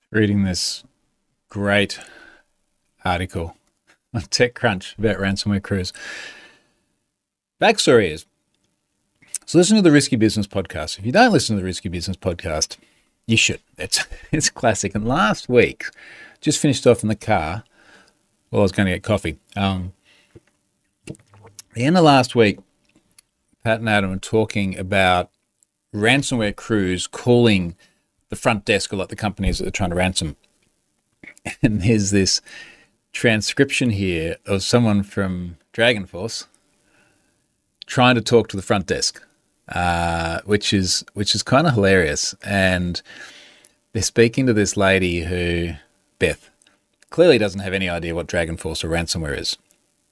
Reading this great article on TechCrunch about ransomware crews. Backstory is, so listen to the Risky Business podcast. If you don't listen to the Risky Business podcast, you should. It's classic. And last week, just finished off in the car while I was going to get coffee. The end of last week, Pat and Adam were talking about ransomware crews calling the front desk, or like the companies that are trying to ransom. And there's this transcription here of someone from Dragonforce trying to talk to the front desk, which is kind of hilarious. And they're speaking to this lady who, Beth, clearly doesn't have any idea what Dragonforce or ransomware is.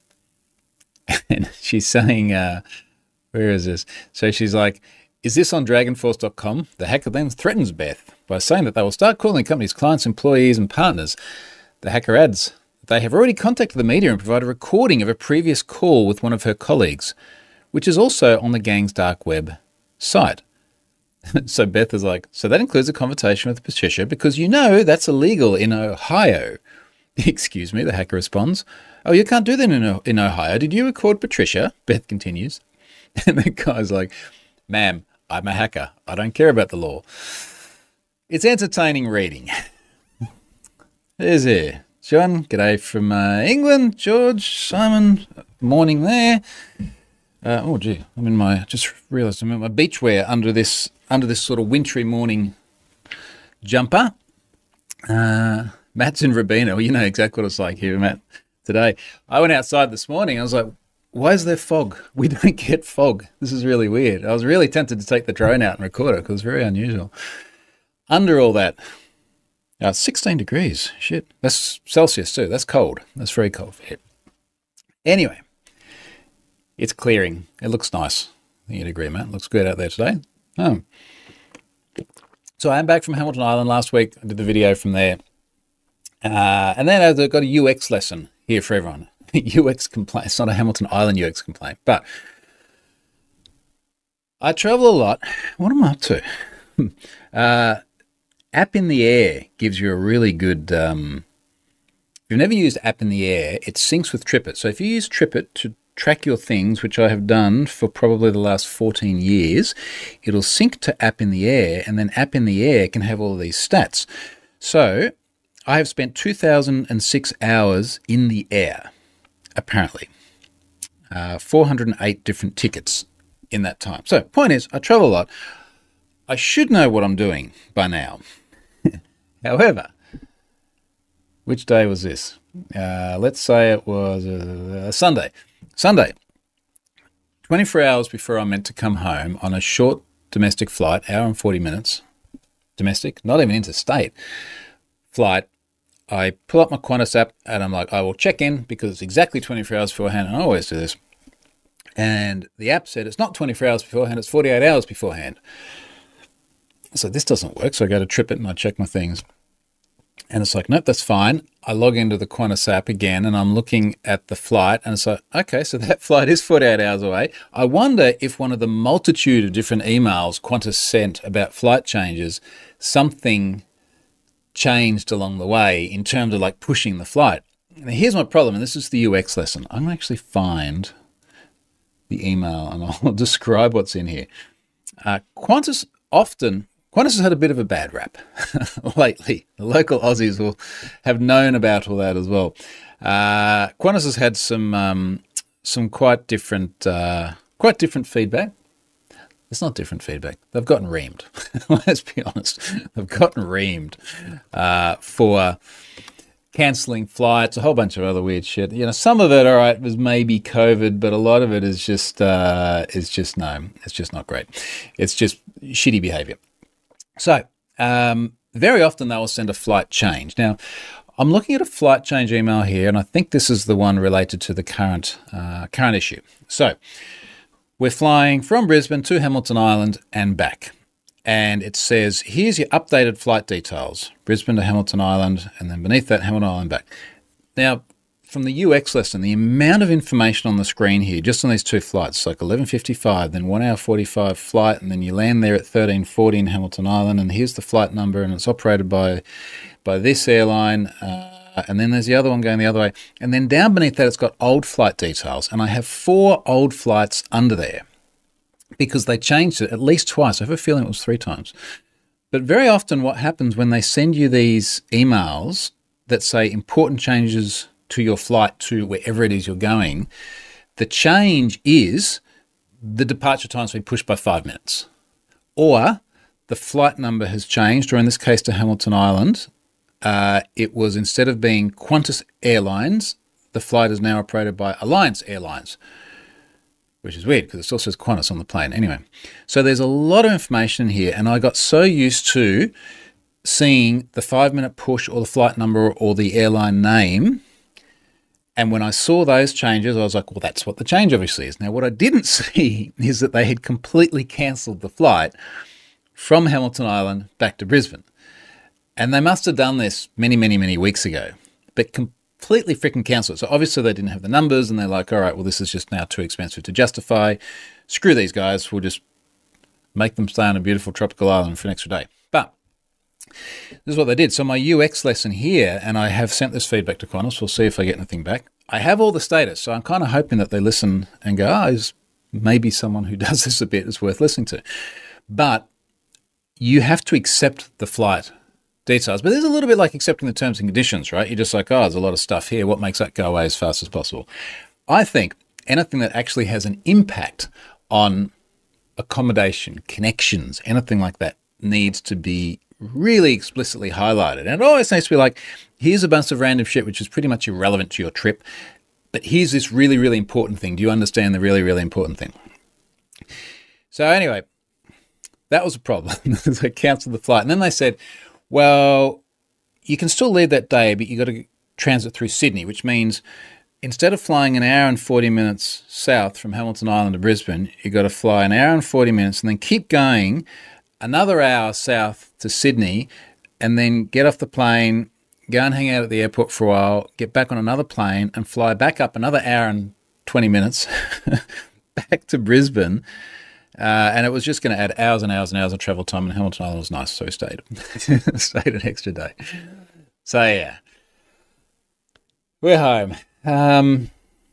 And she's saying, where is this? So she's like, is this on dragonforce.com? The hacker then threatens Beth by saying that they will start calling the company's clients, employees, and partners. The hacker adds that they have already contacted the media and provided a recording of a previous call with one of her colleagues, which is also on the gang's dark web site. So Beth is like, so that includes a conversation with Patricia because you know that's illegal in Ohio. Excuse me, the hacker responds. Oh, you can't do that in Ohio. Did you record Patricia? Beth continues. And the guy's like, ma'am, I'm a hacker. I don't care about the law. It's entertaining reading. There's here. John, g'day from England. George, Simon, morning there. Oh, gee, just realised I'm in my beachwear under this sort of wintry morning jumper. Matt's in Robina. Well, you know exactly what it's like here, Matt, today. I went outside this morning. I was like, why is there fog? We don't get fog. This is really weird. I was really tempted to take the drone out and record it because it's very unusual. Under all that, 16 degrees. Shit. That's Celsius too. That's cold. That's very cold for here. Anyway, it's clearing. It looks nice. I think you'd agree, Matt. It looks good out there today. Oh. So I am back from Hamilton Island last week. I did the video from there. And then I've got a UX lesson here for everyone. UX complaint. It's not a Hamilton Island UX complaint, but I travel a lot. What am I up to? App in the Air gives you a really good. If you've never used App in the Air, it syncs with TripIt. So if you use TripIt to track your things, which I have done for probably the last 14 years, it'll sync to App in the Air, and then App in the Air can have all of these stats. So I have spent 2,006 hours in the air. Apparently, 408 different tickets in that time. So point is, I travel a lot. I should know what I'm doing by now. However, which day was this? Let's say it was Sunday. Sunday, 24 hours before I'm meant to come home on a short domestic flight, hour and 40 minutes, domestic, not even interstate flight, I pull up my Qantas app and I'm like, I will check in because it's exactly 24 hours beforehand. And I always do this. And the app said it's not 24 hours beforehand, it's 48 hours beforehand. So this doesn't work. So I go to TripIt and I check my things. And it's like, nope, that's fine. I log into the Qantas app again and I'm looking at the flight. And it's like, okay, so that flight is 48 hours away. I wonder if one of the multitude of different emails Qantas sent about flight changes, something changed along the way in terms of like pushing the flight. Now here's my problem, and this is the UX lesson. I'm going to actually find the email and I'll describe what's in here. Qantas has had a bit of a bad rap lately. The local Aussies will have known about all that as well. Qantas has had some quite different feedback. It's not different feedback. They've gotten reamed. Let's be honest. They've gotten reamed for cancelling flights, a whole bunch of other weird shit. You know, some of it, all right, was maybe COVID, but a lot of it is just it's just not great. It's just shitty behaviour. So very often they will send a flight change. Now, I'm looking at a flight change email here, and I think this is the one related to the current issue. So we're flying from Brisbane to Hamilton Island and back. And it says, here's your updated flight details, Brisbane to Hamilton Island, and then beneath that, Hamilton Island back. Now, from the UX lesson, the amount of information on the screen here, just on these two flights, like 11:55, then 1 hour 45 flight, and then you land there at 13:40 in Hamilton Island, and here's the flight number, and it's operated by this airline, and then there's the other one going the other way. And then down beneath that, it's got old flight details, and I have 4 old flights under there because they changed it at least twice. I have a feeling it was 3 times. But very often what happens when they send you these emails that say important changes to your flight to wherever it is you're going, the change is the departure time's been pushed by 5 minutes. Or the flight number has changed, or in this case to Hamilton Island, it was, instead of being Qantas Airlines, the flight is now operated by Alliance Airlines, which is weird because it still says Qantas on the plane. Anyway, so there's a lot of information here, and I got so used to seeing the 5-minute push or the flight number or the airline name, and when I saw those changes, I was like, well, that's what the change obviously is. Now, what I didn't see is that they had completely cancelled the flight from Hamilton Island back to Brisbane. And they must have done this many, many, many weeks ago, but completely freaking cancelled. So obviously they didn't have the numbers, and they're like, all right, well, this is just now too expensive to justify. Screw these guys. We'll just make them stay on a beautiful tropical island for an extra day. But this is what they did. So my UX lesson here, and I have sent this feedback to Qantas. We'll see if I get anything back. I have all the status, so I'm kind of hoping that they listen and go, is maybe someone who does this a bit is worth listening to. But you have to accept the flight details. But there's a little bit like accepting the terms and conditions, right? You're just like, oh, there's a lot of stuff here. What makes that go away as fast as possible? I think anything that actually has an impact on accommodation, connections, anything like that needs to be really explicitly highlighted. And it always needs to be like, here's a bunch of random shit which is pretty much irrelevant to your trip, but here's this really, really important thing. Do you understand the really, really important thing? So anyway, that was a problem. They cancelled the flight. And then they said, well, you can still leave that day, but you got to transit through Sydney, which means instead of flying an hour and 40 minutes south from Hamilton Island to Brisbane, you got to fly an hour and 40 minutes and then keep going another hour south to Sydney, and then get off the plane, go and hang out at the airport for a while, get back on another plane and fly back up another hour and 20 minutes back to Brisbane. And it was just going to add hours and hours and hours of travel time, and Hamilton Island was nice, so we stayed. Stayed an extra day. So, yeah. We're home.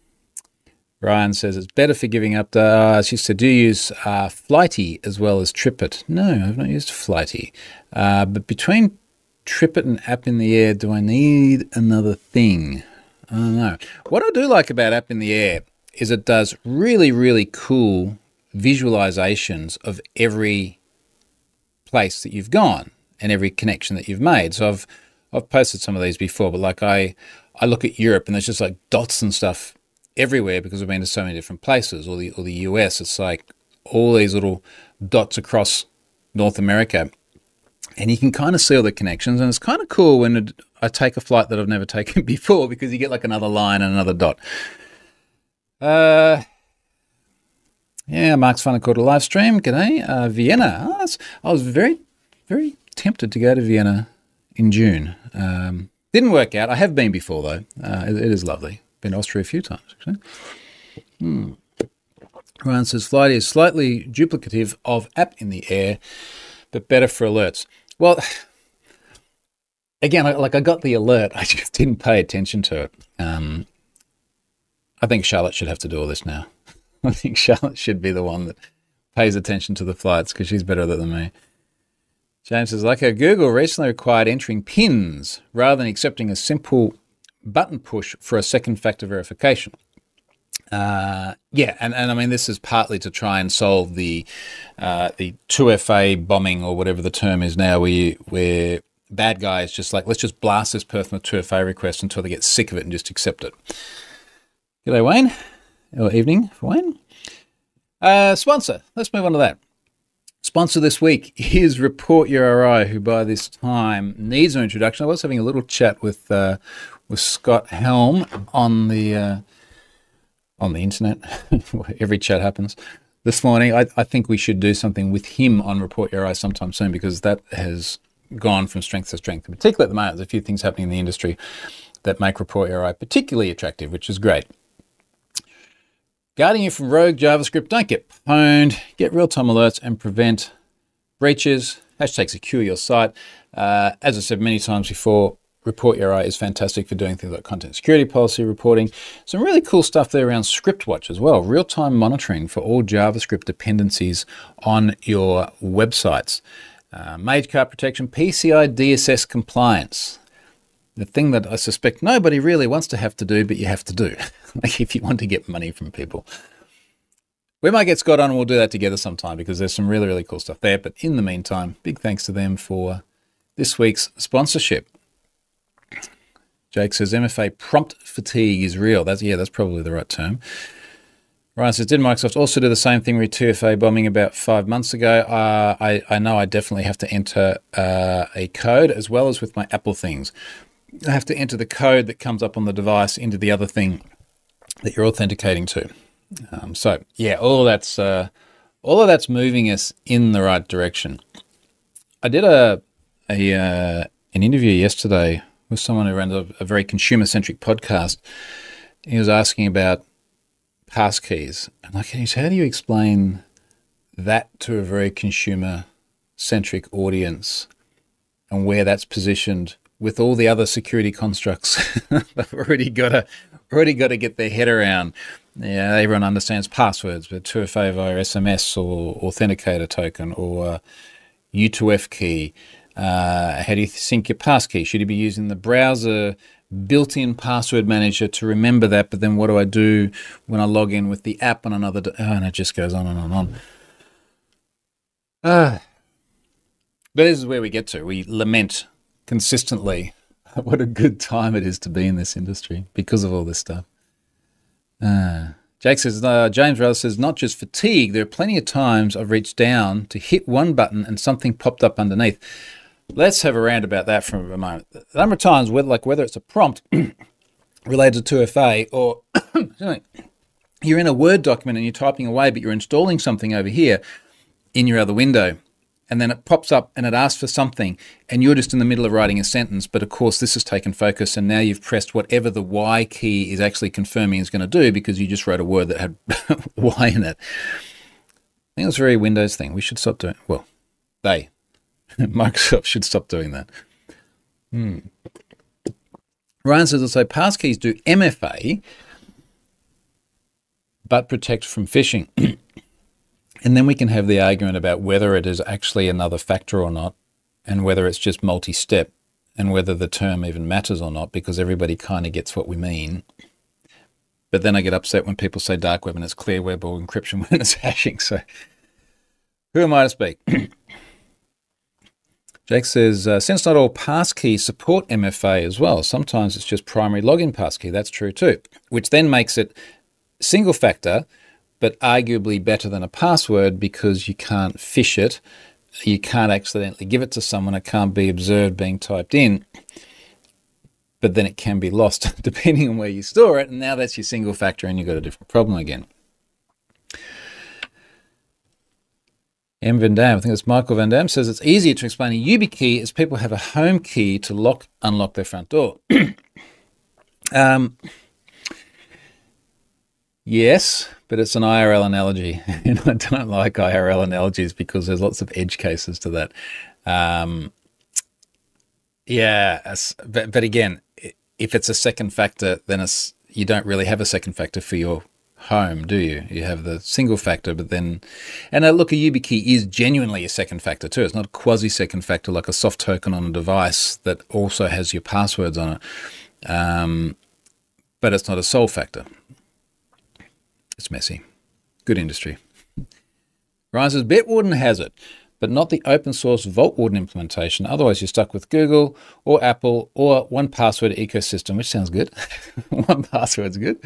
Ryan says it's better for giving up. She said, do you use Flighty as well as TripIt? No, I've not used Flighty. But between TripIt and App in the Air, do I need another thing? I don't know. What I do like about App in the Air is it does really, really cool visualizations of every place that you've gone and every connection that you've made. So I've posted some of these before, but like I look at Europe and there's just like dots and stuff everywhere because I've been to so many different places, or the US. It's like all these little dots across North America, and you can kind of see all the connections, and it's kind of cool when I take a flight that I've never taken before because you get like another line and another dot. Yeah, Mark's Fun called a live stream. G'day. Vienna. I was very, very tempted to go to Vienna in June. Didn't work out. I have been before, though. It is lovely. Been to Austria a few times, actually. Ryan says, Flighty is slightly duplicative of App in the Air, but better for alerts. Well, again, I got the alert. I just didn't pay attention to it. I think Charlotte should have to do all this now. I think Charlotte should be the one that pays attention to the flights because she's better at it than me. James says, like how Google recently required entering PINs rather than accepting a simple button push for a second factor verification. Yeah, and I mean, this is partly to try and solve the 2FA bombing, or whatever the term is now, where bad guys just like, let's just blast this person with 2FA request until they get sick of it and just accept it. G'day, Wayne. Or evening for Wayne. Sponsor. Let's move on to that. Sponsor this week is Report Your RI, who by this time needs an introduction. I was having a little chat with Scott Helm on the internet. Every chat happens. This morning, I think we should do something with him on Report Your RI sometime soon, because that has gone from strength to strength. Particularly at the moment, there's a few things happening in the industry that make Report Your Eye particularly attractive, which is great. Guarding you from rogue JavaScript, don't get pwned, get real-time alerts and prevent breaches. Hashtag secure your site. As I said many times before, Report Your Eye is fantastic for doing things like content security policy reporting. Some really cool stuff there around ScriptWatch as well. Real-time monitoring for all JavaScript dependencies on your websites. Mage cart protection, PCI DSS compliance. The thing that I suspect nobody really wants to have to do, but you have to do. Like if you want to get money from people. We might get Scott on and we'll do that together sometime because there's some really, really cool stuff there. But in the meantime, big thanks to them for this week's sponsorship. Jake says MFA prompt fatigue is real. That's probably the right term. Ryan says, did Microsoft also do the same thing with 2FA bombing about 5 months ago? I know I definitely have to enter a code as well as with my Apple things. I have to enter the code that comes up on the device into the other thing that you're authenticating to. So yeah, all of that's moving us in the right direction. I did an interview yesterday with someone who runs a very consumer-centric podcast. He was asking about passkeys. And like, how do you explain that to a very consumer-centric audience and where that's positioned with all the other security constructs they've already got to get their head around? Yeah, everyone understands passwords, but 2FA via SMS or authenticator token or U2F key. How do you sync your passkey? Should you be using the browser built-in password manager to remember that? But then what do I do when I log in with the app on another? And it just goes on and on and on. But this is where we get to. We lament consistently what a good time it is to be in this industry because of all this stuff. Jake says, James rather says, not just fatigue. There are plenty of times I've reached down to hit one button and something popped up underneath. Let's have a rant about that for a moment. The number of times, whether it's a prompt related to 2FA or you're in a Word document and you're typing away, but you're installing something over here in your other window, and then it pops up and it asks for something, and you're just in the middle of writing a sentence, but of course this has taken focus, and now you've pressed whatever the Y key is actually confirming is going to do because you just wrote a word that had Y in it. I think it's a very Windows thing. We should stop doing it. Well, Microsoft should stop doing that. Ryan says also passkeys do MFA, but protect from phishing. And then we can have the argument about whether it is actually another factor or not, and whether it's just multi-step, and whether the term even matters or not, because everybody kind of gets what we mean. But then I get upset when people say dark web and it's clear web or encryption when it's hashing. So who am I to speak? Jake says, since not all passkeys support MFA as well, sometimes it's just primary login passkey. That's true too, which then makes it single factor, but arguably better than a password because you can't phish it. You can't accidentally give it to someone. It can't be observed being typed in, but then it can be lost depending on where you store it. And now that's your single factor and you've got a different problem again. M. Van Dam, I think it's Michael Van Dam, says it's easier to explain a YubiKey as people have a home key to unlock their front door. Yes, but it's an IRL analogy, and I don't like IRL analogies because there's lots of edge cases to that. But again, if it's a second factor, then you don't really have a second factor for your home, do you? You have the single factor, but then, and look, a YubiKey is genuinely a second factor too. It's not a quasi-second factor like a soft token on a device that also has your passwords on it, but it's not a sole factor. It's messy. Good industry. Ryan says, Bitwarden has it, but not the open source VaultWarden implementation. Otherwise, you're stuck with Google or Apple or 1Password ecosystem, which sounds good. 1Password's good.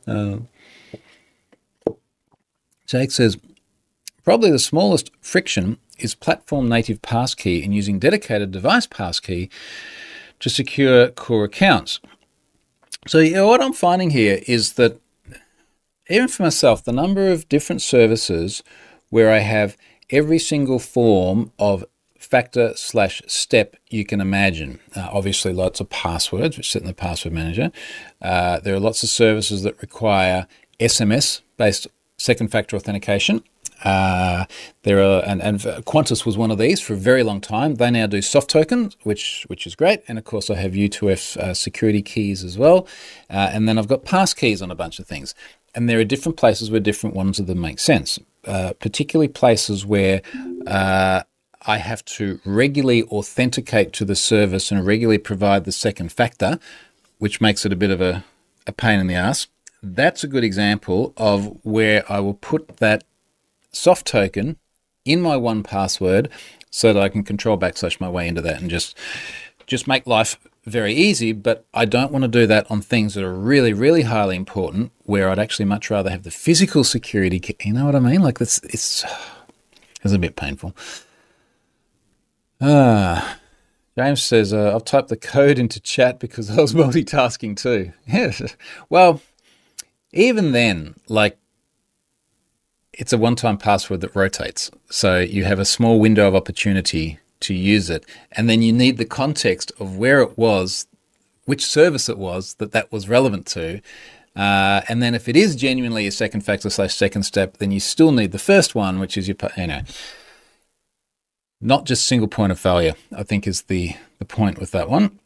Jake says, probably the smallest friction is platform native passkey and using dedicated device passkey to secure core accounts. So what I'm finding here is that even for myself, the number of different services where I have every single form of factor/step you can imagine. Obviously, lots of passwords which sit in the password manager. There are lots of services that require SMS-based second factor authentication. There are, and Qantas was one of these for a very long time. They now do soft tokens, which is great. And of course, I have U2F security keys as well. And then I've got pass keys on a bunch of things. And there are different places where different ones of them make sense, particularly places where I have to regularly authenticate to the service and regularly provide the second factor, which makes it a bit of a pain in the ass. That's a good example of where I will put that soft token in my 1Password so that I can control / my way into that and just make life very easy. But I don't want to do that on things that are really, really highly important, where I'd actually much rather have the physical security key. You know what I mean? Like it's a bit painful. James says, I've typed the code into chat because I was multitasking too. Yes. Well, even then, like, it's a one-time password that rotates. So you have a small window of opportunity to use it. And then you need the context of where it was, which service it was that was relevant to. And then if it is genuinely a second factor / second step, then you still need the first one, which is not just single point of failure, I think is the point with that one.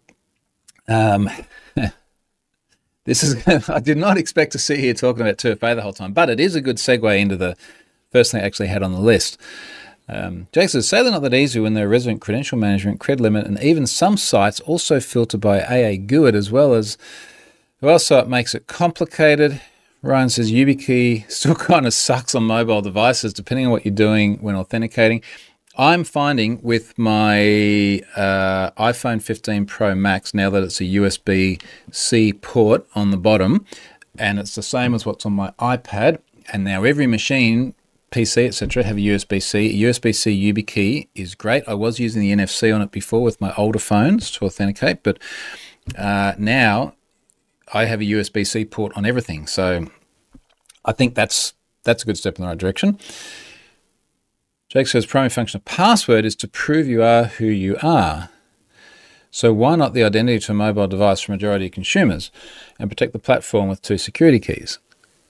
This is, I did not expect to see here talking about 2FA the whole time, but it is a good segue into the first thing I actually had on the list. Jake says, say they're not that easy when they're resident credential management, cred limit, and even some sites also filter by AA GUID as well as, so it makes it complicated. Ryan says, YubiKey still kind of sucks on mobile devices depending on what you're doing when authenticating. I'm finding with my iPhone 15 Pro Max, now that it's a USB-C port on the bottom, and it's the same as what's on my iPad, and now every machine, PC, etc., have a USB-C. A USB-C YubiKey is great. I was using the NFC on it before with my older phones to authenticate, but now I have a USB-C port on everything. So I think that's a good step in the right direction. Jake says, primary function of password is to prove you are who you are. So why not the identity to a mobile device for majority of consumers and protect the platform with 2 security keys?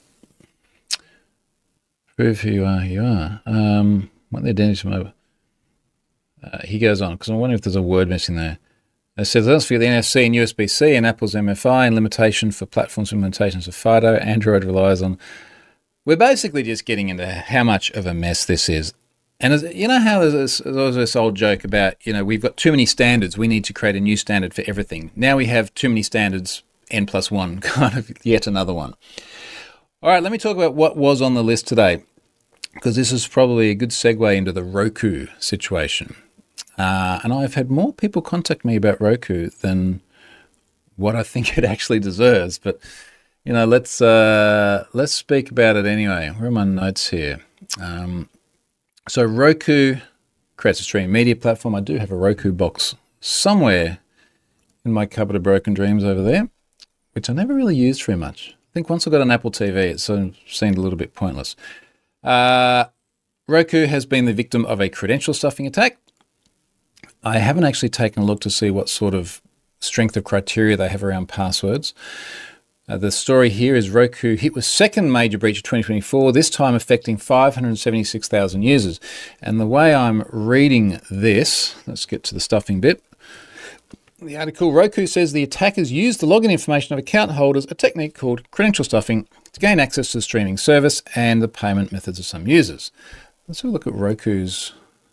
Prove who you are, What the identity to mobile? He goes on, because I'm wondering if there's a word missing there. It says, let's forget the NFC and USB-C and Apple's MFI and limitation for platforms implementations of FIDO. Android relies on... We're basically just getting into how much of a mess this is. And you know how there's this old joke about, we've got too many standards. We need to create a new standard for everything. Now we have too many standards, N+1, kind of yet another one. All right, let me talk about what was on the list today, because this is probably a good segue into the Roku situation. And I've had more people contact me about Roku than what I think it actually deserves. But, let's speak about it anyway. Where are my notes here? So Roku creates a streaming media platform. I do have a Roku box somewhere in my cupboard of broken dreams over there, which I never really used very much. I think once I got an Apple TV, it sort of seemed a little bit pointless. Roku has been the victim of a credential stuffing attack. I haven't actually taken a look to see what sort of strength of criteria they have around passwords. The story here is Roku hit with second major breach of 2024, this time affecting 576,000 users. And the way I'm reading this, let's get to the stuffing bit. The article, Roku says the attackers used the login information of account holders, a technique called credential stuffing, to gain access to the streaming service and the payment methods of some users. Let's have a look at Roku's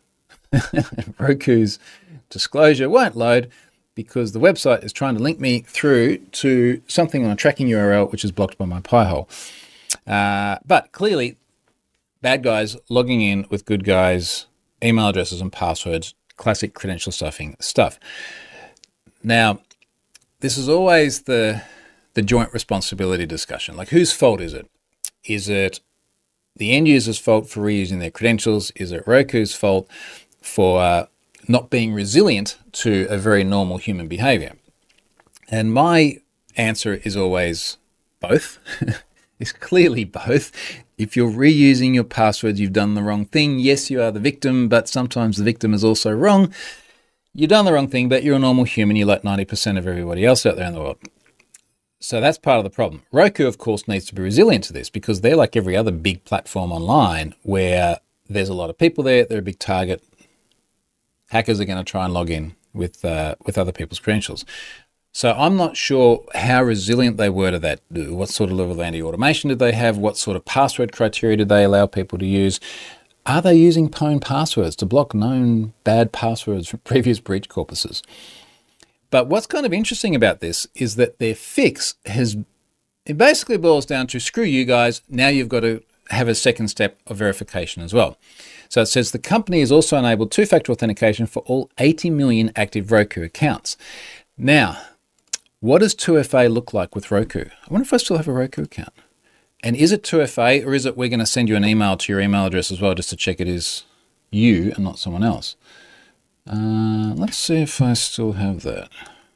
disclosure. Won't load because the website is trying to link me through to something on a tracking URL, which is blocked by my Pi-hole. But clearly, bad guys logging in with good guys' email addresses and passwords, classic credential stuffing stuff. Now, this is always the joint responsibility discussion. Like, whose fault is it? Is it the end user's fault for reusing their credentials? Is it Roku's fault for not being resilient to a very normal human behavior? And my answer is always both. It's clearly both. If you're reusing your passwords, you've done the wrong thing. Yes, you are the victim, but sometimes the victim is also wrong. You've done the wrong thing, but you're a normal human. You're like 90% of everybody else out there in the world. So that's part of the problem. Roku, of course, needs to be resilient to this because they're like every other big platform online where there's a lot of people there. They're a big target. Hackers are going to try and log in with other people's credentials. So I'm not sure how resilient they were to that. What sort of level of anti-automation did they have? What sort of password criteria did they allow people to use? Are they using pwn passwords to block known bad passwords from previous breach corpuses? But what's kind of interesting about this is that their fix it basically boils down to screw you guys. Now you've got to have a second step of verification as well. So it says the company has also enabled two-factor authentication for all 80 million active Roku accounts. Now, what does 2FA look like with Roku? I wonder if I still have a Roku account. And is it 2FA or is it we're going to send you an email to your email address as well just to check it is you and not someone else? Let's see if I still have that.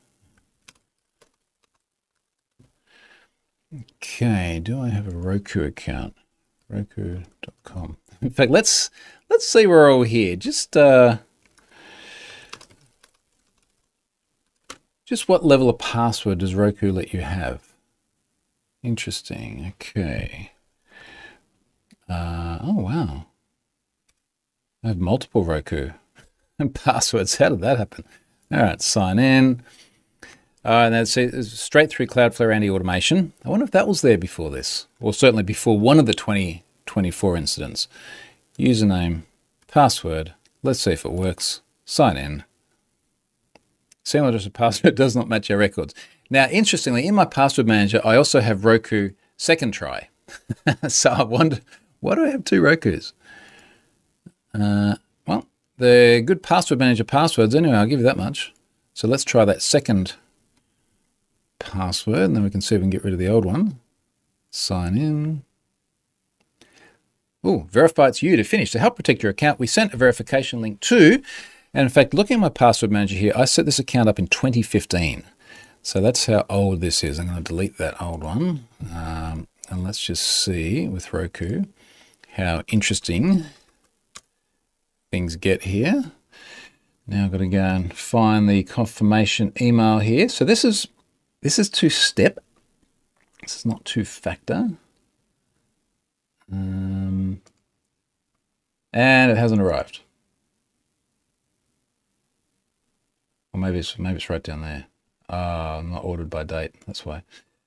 Okay, do I have a Roku account? Roku.com. In fact, let's see we're all here. Just what level of password does Roku let you have? Interesting. Okay. Oh wow. I have multiple Roku and passwords. How did that happen? All right, sign in. And that's straight through Cloudflare anti-automation. I wonder if that was there before this, or certainly before one of the 2024 incidents. Username, password. Let's see if it works. Sign in. Email address and password does not match our records. Now, interestingly, in my password manager, I also have Roku second try. So I wonder, why do I have two Rokus? Well, they're good password manager passwords anyway, I'll give you that much. So let's try that second password, and then we can see if we can get rid of the old one. Sign in. Oh, verify it's you to finish. To help protect your account, we sent a verification link to, and in fact, looking at my password manager here, I set this account up in 2015. So that's how old this is. I'm going to delete that old one. And let's just see with Roku how interesting things get here. Now I've got to go and find the confirmation email here. So this is two-step. This is not two-factor. And it hasn't arrived. Or maybe it's right down there. Not ordered by date. That's why.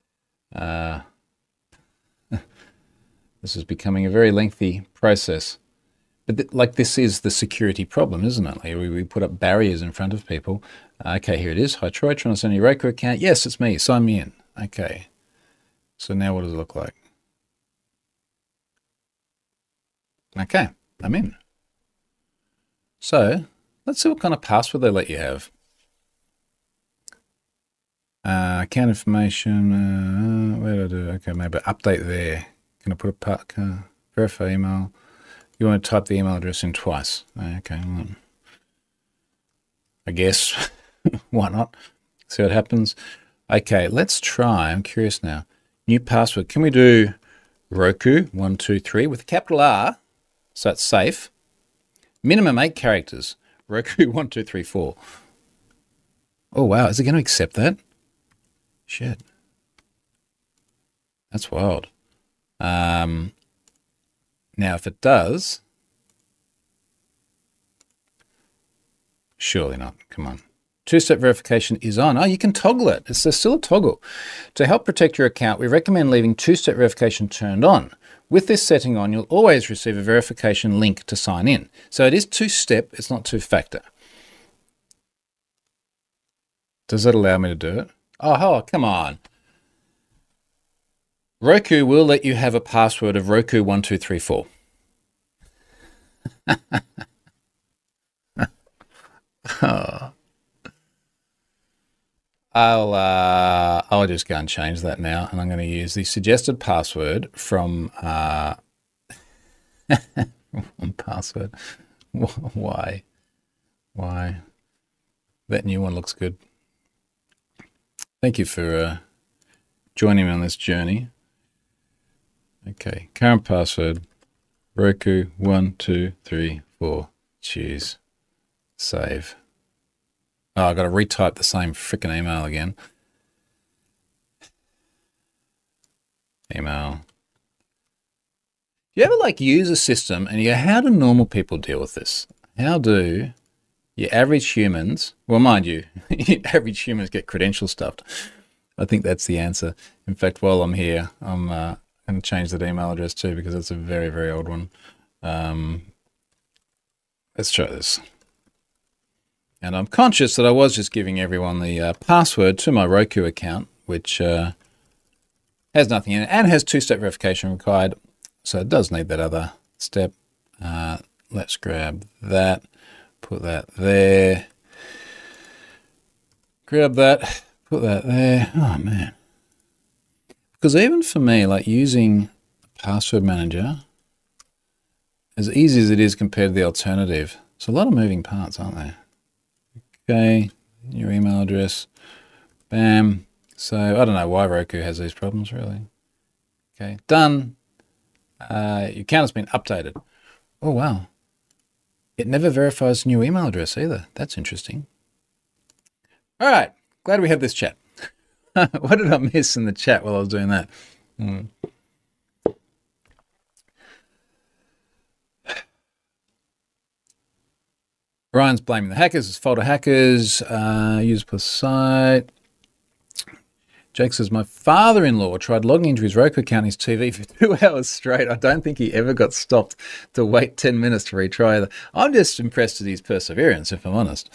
This is becoming a very lengthy process. But like this is the security problem, isn't it? Like we put up barriers in front of people. Okay, here it is. Hi, Troy. Trying to send you a Roku account. Yes, it's me. Sign me in. Okay. So now what does it look like? Okay, I'm in. So let's see what kind of password they let you have. Account information. Where do I do? Okay, maybe update there. Can I put a verify email? You want to type the email address in twice. Okay, well, I guess. Why not? See what happens. Okay, let's try. I'm curious now. New password. Can we do Roku123 with a capital R? So it's safe. Minimum 8 characters. Roku1234. Oh wow, is it going to accept that? Shit. That's wild. Now if it does, surely not. Come on. Two-step verification is on. Oh, you can toggle it. There's still a toggle. To help protect your account, we recommend leaving two-step verification turned on. With this setting on, you'll always receive a verification link to sign in. So it is two-step, it's not two-factor. Does that allow me to do it? Oh, come on. Roku will let you have a password of Roku1234. Oh. I'll just go and change that now, and I'm going to use the suggested password from password. Why? That new one looks good. Thank you for joining me on this journey. Okay, current password, Roku 1, 2, 3, 4. Choose. Save. Oh, I've got to retype the same freaking email again. Email. You ever like use a system and you go, how do normal people deal with this? How do your average humans, well, mind you, average humans get credential stuffed. I think that's the answer. In fact, while I'm here, I'm going to change that email address too because it's a very, very old one. Let's try this. And I'm conscious that I was just giving everyone the password to my Roku account, which has nothing in it and has two-step verification required. So it does need that other step. Let's grab that, put that there. Grab that, put that there. Oh, man. Because even for me, like using a password manager, as easy as it is compared to the alternative, it's a lot of moving parts, aren't there? Okay, your email address. Bam. So I don't know why Roku has these problems, really. Okay, done. Your account has been updated. Oh, wow. It never verifies new email address either. That's interesting. All right. Glad we had this chat. What did I miss in the chat while I was doing that? Ryan's blaming the hackers. It's fault of hackers. Use plus site. Jake says, my father-in-law tried logging into his Roku account on his TV for 2 hours straight. I don't think he ever got stopped to wait 10 minutes to retry. I'm just impressed with his perseverance, if I'm honest.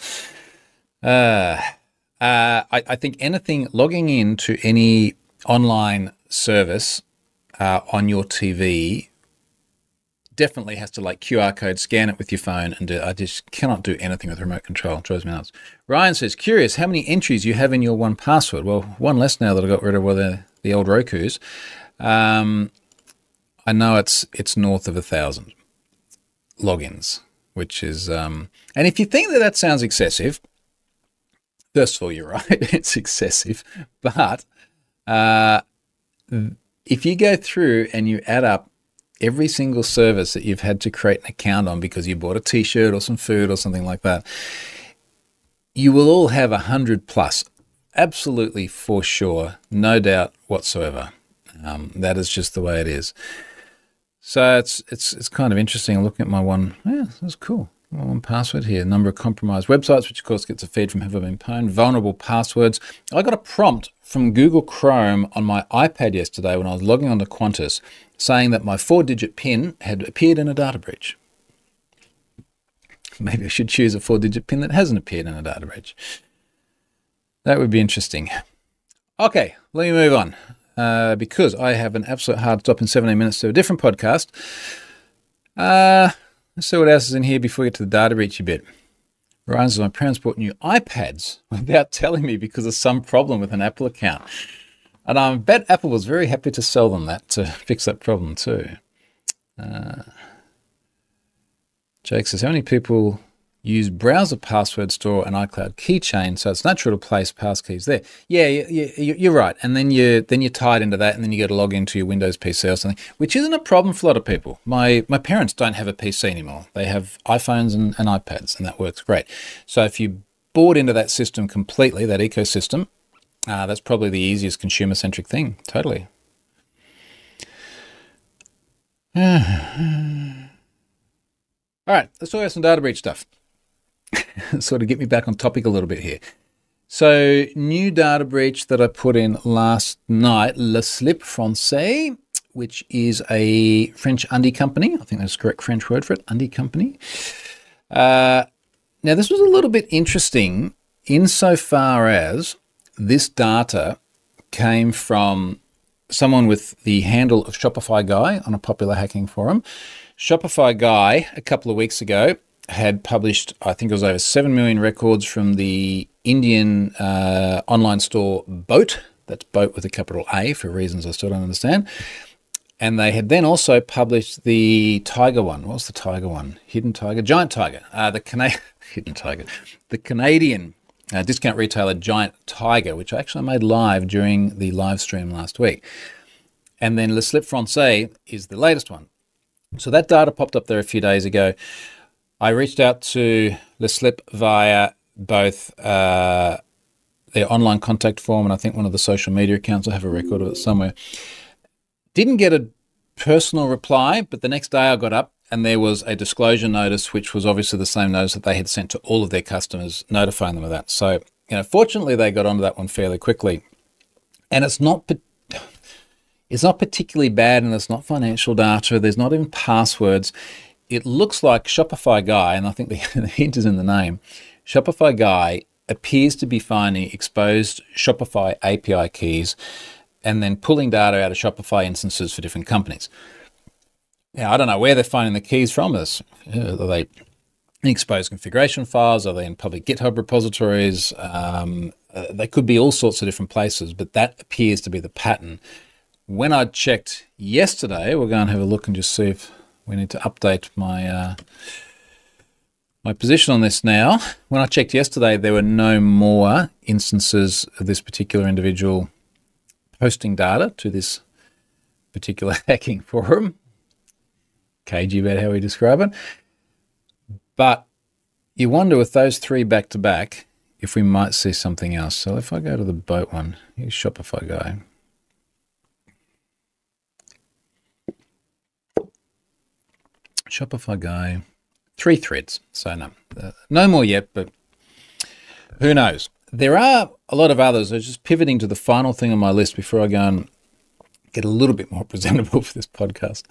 I think anything logging into any online service on your TV definitely has to like QR code, scan it with your phone, and I just cannot do anything with remote control. It drives me nuts. Ryan says, curious how many entries you have in your 1Password. Well, one less now that I got rid of the old Rokus. I know it's north of 1,000 logins, which is and if you think that sounds excessive, first of all, you're right, it's excessive. But if you go through and you add up every single service that you've had to create an account on because you bought a t-shirt or some food or something like that, you will all have 100 plus. Absolutely, for sure. No doubt whatsoever. That is just the way it is. So it's kind of interesting. I'm looking at my one. Yeah, that's cool. My 1Password here. Number of compromised websites, which of course gets a feed from Have I Been Pwned. Vulnerable passwords. I got a prompt from Google Chrome on my iPad yesterday when I was logging onto Qantas saying that my 4-digit PIN had appeared in a data breach. Maybe I should choose a 4-digit PIN that hasn't appeared in a data breach. That would be interesting. Okay, let me move on because I have an absolute hard stop in 17 minutes to a different podcast. Let's see what else is in here before we get to the data breachy bit. Ryan says, my parents bought new iPads without telling me because of some problem with an Apple account. And I bet Apple was very happy to sell them that to fix that problem too. Jake says, how many people use Browser Password Store and iCloud Keychain, so it's natural to place passkeys there? Yeah, you're right. And then you're tied into that, and then you got to log into your Windows PC or something, which isn't a problem for a lot of people. My parents don't have a PC anymore. They have iPhones and iPads, and that works great. So if you bought into that system completely, that ecosystem, that's probably the easiest consumer-centric thing. Totally. All right, let's talk about some data breach stuff. Sort of get me back on topic a little bit here. So, new data breach that I put in last night, Le Slip Français, which is a French undie company. I think that's the correct French word for it, undie company. Now, this was a little bit interesting insofar as this data came from someone with the handle of Shopify Guy on a popular hacking forum. Shopify Guy, a couple of weeks ago, had published, I think it was over 7 million records from the Indian online store Boat. That's Boat with a capital A for reasons I still don't understand. And they had then also published the Tiger one. What's the Tiger one? Hidden Tiger? Giant Tiger. Hidden Tiger. The Canadian discount retailer Giant Tiger, which I actually made live during the live stream last week. And then Le Slip Francais is the latest one. So that data popped up there a few days ago. I reached out to Le Slip via both their online contact form and I think one of the social media accounts. I have a record of it somewhere. Didn't get a personal reply, but the next day I got up and there was a disclosure notice, which was obviously the same notice that they had sent to all of their customers, notifying them of that. So, fortunately, they got onto that one fairly quickly. And it's not particularly bad, and it's not financial data. There's not even passwords. It looks like Shopify Guy, and I think the hint is in the name. Shopify Guy appears to be finding exposed Shopify API keys and then pulling data out of Shopify instances for different companies. Now, I don't know where they're finding the keys from. Are they in exposed configuration files? Are they in public GitHub repositories? They could be all sorts of different places, but that appears to be the pattern. When I checked yesterday, we'll go and have a look and just see if we need to update my my position on this now. When I checked yesterday, there were no more instances of this particular individual posting data to this particular hacking forum. Cagey about how we describe it. But you wonder with those three back to back if we might see something else. So if I go to the boat one, here's Shopify Guy. Shopify Guy, 3 threads. So no more yet, but who knows? There are a lot of others. I'm just pivoting to the final thing on my list before I go and get a little bit more presentable for this podcast.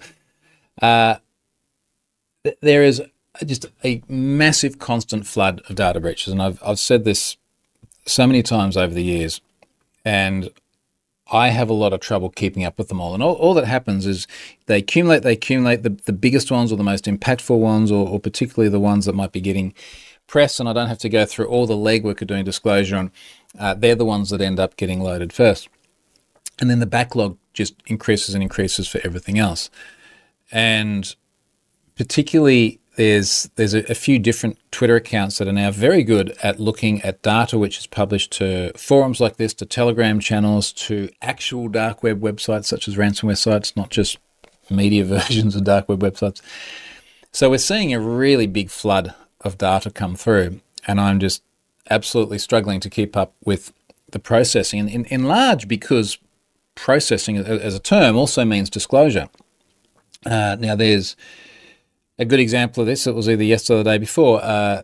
There is just a massive constant flood of data breaches, and I've said this so many times over the years, and I have a lot of trouble keeping up with them all. And all that happens is they accumulate the biggest ones or the most impactful ones, or particularly the ones that might be getting press, and I don't have to go through all the legwork of doing disclosure on. They're the ones that end up getting loaded first. And then the backlog just increases and increases for everything else. And particularly there's a few different Twitter accounts that are now very good at looking at data which is published to forums like this, to Telegram channels, to actual dark web websites such as ransomware sites, not just media versions of dark web websites. So we're seeing a really big flood of data come through, and I'm just absolutely struggling to keep up with the processing, and in large because processing as a term also means disclosure. Now there's a good example of this. It was either yesterday or the day before. I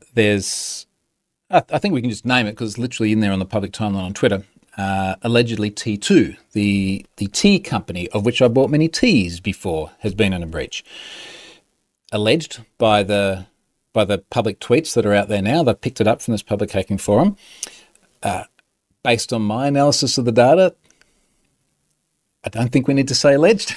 think we can just name it because it's literally in there on the public timeline on Twitter. Allegedly T2, the tea company of which I bought many teas before, has been in a breach. Alleged by the public tweets that are out there now. They've picked it up from this public hacking forum. Based on my analysis of the data, I don't think we need to say alleged,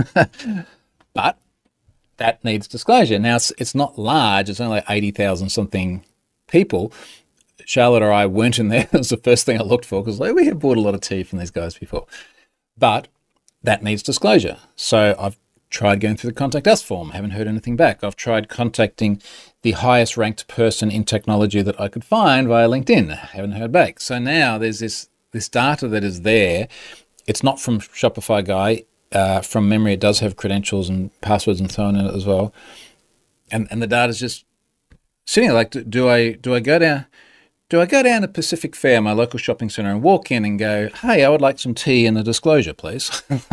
but that needs disclosure. Now, it's not large. It's only like 80,000 something people. Charlotte or I weren't in there. That was the first thing I looked for because we had bought a lot of tea from these guys before. But that needs disclosure. So I've tried going through the Contact Us form. Haven't heard anything back. I've tried contacting the highest ranked person in technology that I could find via LinkedIn. Haven't heard back. So now there's this data that is there. It's not from Shopify Guy. From memory, it does have credentials and passwords and so on in it as well. And the data's just sitting there. Like, do I go down to Pacific Fair, my local shopping centre, and walk in and go, hey, I would like some tea and a disclosure, please?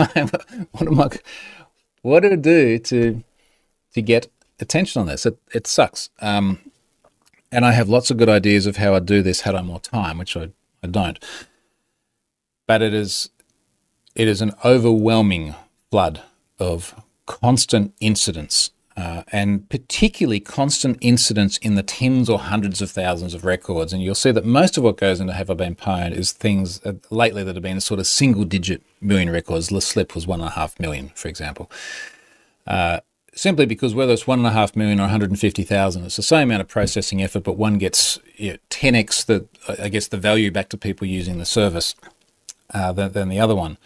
What do I do to get attention on this? It sucks. And I have lots of good ideas of how I'd do this had I more time, which I don't. But it is an overwhelming flood of constant incidents, and particularly constant incidents in the tens or hundreds of thousands of records. And you'll see that most of what goes into Have I Been Pwned is things lately that have been a sort of single-digit million records. Le Slip was 1.5 million, for example. Simply because whether it's 1.5 million or 150,000, it's the same amount of processing effort, but one gets 10x the value back to people using the service than the other one.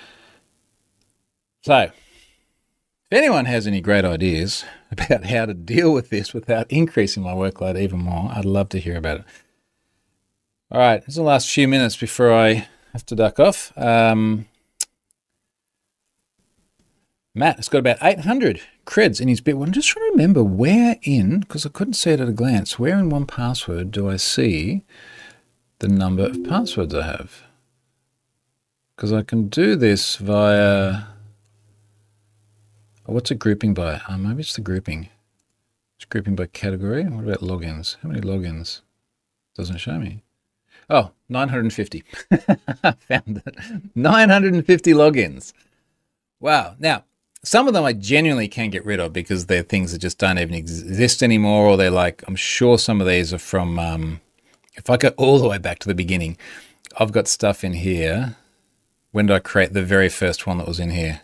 So, if anyone has any great ideas about how to deal with this without increasing my workload even more, I'd love to hear about it. All right, this is the last few minutes before I have to duck off. Matt has got about 800 creds in his bit. Well, I'm just trying to remember where in, because I couldn't see it at a glance, where in 1Password do I see the number of passwords I have? Because I can do this via, what's it grouping by? Maybe it's the grouping. It's grouping by category. What about logins? How many logins? Doesn't show me. Oh, 950. Found it. 950 logins. Wow. Now, some of them I genuinely can get rid of because they're things that just don't even exist anymore, or they're like, I'm sure some of these are from, if I go all the way back to the beginning, I've got stuff in here. When did I create the very first one that was in here?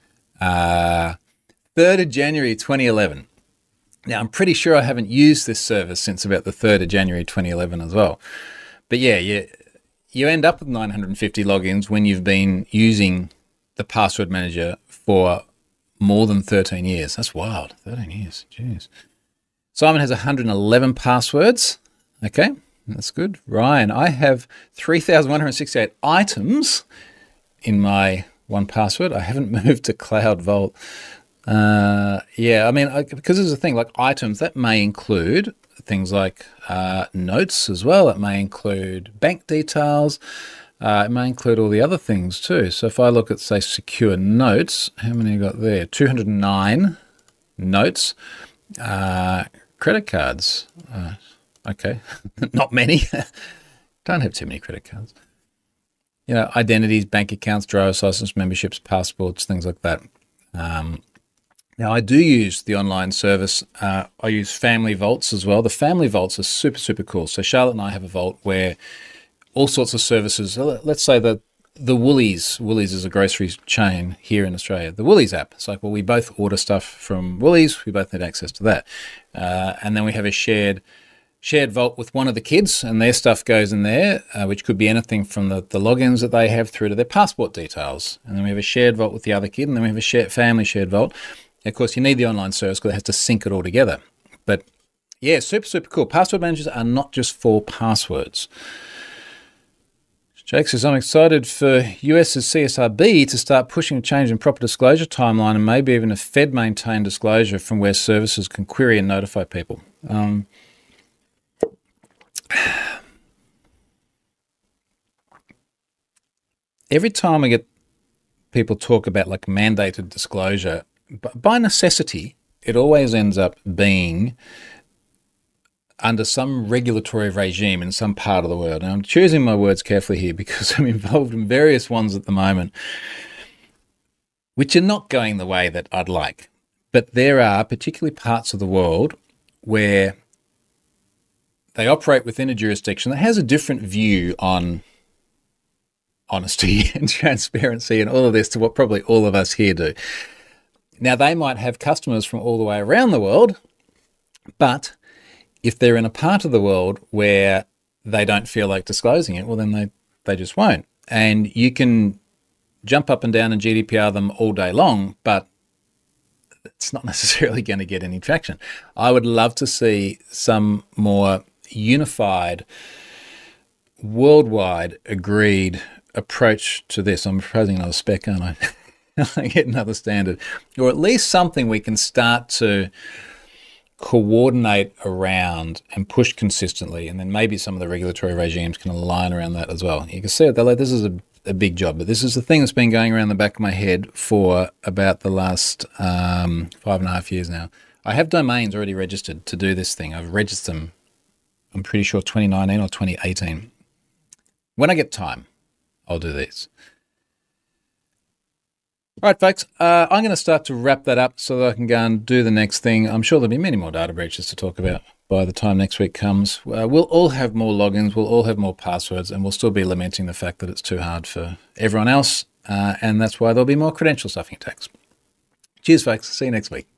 3rd of January 2011. Now, I'm pretty sure I haven't used this service since about the 3rd of January 2011 as well. But yeah, you end up with 950 logins when you've been using the password manager for more than 13 years. That's wild. 13 years. Jeez. Simon has 111 passwords. Okay, that's good. Ryan, I have 3,168 items in my 1Password. I haven't moved to Cloud Vault. Yeah, I mean, because there's a thing like items that may include things like notes as well. It may include bank details. It may include all the other things too. So if I look at, say, secure notes, how many I got there? 209 notes. Credit cards. Okay, not many. Don't have too many credit cards. You know, identities, bank accounts, driver's license, memberships, passports, things like that. Now, I do use the online service. I use Family Vaults as well. The Family Vaults are super, super cool. So Charlotte and I have a vault where all sorts of services, let's say the Woolies is a grocery chain here in Australia. The Woolies app, it's like, well, we both order stuff from Woolies. We both need access to that. And then we have a shared vault with one of the kids, and their stuff goes in there, which could be anything from the logins that they have through to their passport details. And then we have a shared vault with the other kid, and then we have a family shared vault. And of course, you need the online service because it has to sync it all together. But yeah, super, super cool. Password managers are not just for passwords. Jake says, I'm excited for US's CSRB to start pushing a change in proper disclosure timeline and maybe even a Fed-maintained disclosure from where services can query and notify people. Every time I get people talk about like mandated disclosure, by necessity, it always ends up being under some regulatory regime in some part of the world. And I'm choosing my words carefully here because I'm involved in various ones at the moment, which are not going the way that I'd like. But there are particularly parts of the world where they operate within a jurisdiction that has a different view on honesty and transparency and all of this to what probably all of us here do. Now, they might have customers from all the way around the world, but if they're in a part of the world where they don't feel like disclosing it, well, then they just won't. And you can jump up and down and GDPR them all day long, but it's not necessarily going to get any traction. I would love to see some more unified, worldwide agreed approach to this. I'm proposing another spec, aren't I? I get another standard, or at least something we can start to coordinate around and push consistently, and then maybe some of the regulatory regimes can align around that as well. You can see it, they're like, this is a big job, but this is the thing that's been going around the back of my head for about the last 5.5 years now. I have domains already registered to do this thing. I've registered them, I'm pretty sure 2019 or 2018. When I get time, I'll do these. All right, folks, I'm going to start to wrap that up so that I can go and do the next thing. I'm sure there'll be many more data breaches to talk about by the time next week comes. We'll all have more logins, we'll all have more passwords, and we'll still be lamenting the fact that it's too hard for everyone else, and that's why there'll be more credential stuffing attacks. Cheers, folks. See you next week.